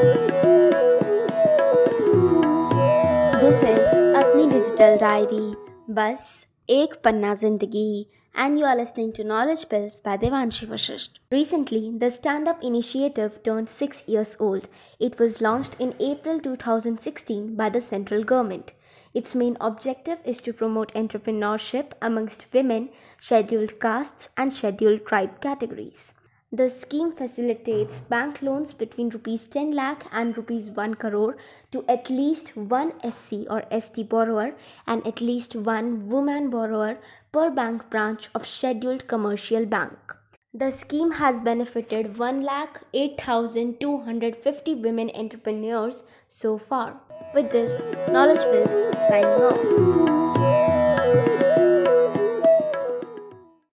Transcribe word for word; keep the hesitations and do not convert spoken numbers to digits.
This is Apni Digital Diary, Bus Ek Panna Zindagi, and you are listening to Knowledge Pills by Devanshi Vashisht. Recently, the Stand Up Initiative turned six years old. It was launched in April two thousand sixteen by the central government. Its main objective is to promote entrepreneurship amongst women, scheduled castes, and scheduled tribe categories. The scheme facilitates bank loans between rupees ten lakh and rupees one crore to at least one S C or S T borrower and at least one woman borrower per bank branch of scheduled commercial bank. The scheme has benefited one lakh eight thousand two hundred fifty women entrepreneurs so far. With this, Knowledge Pills signing off.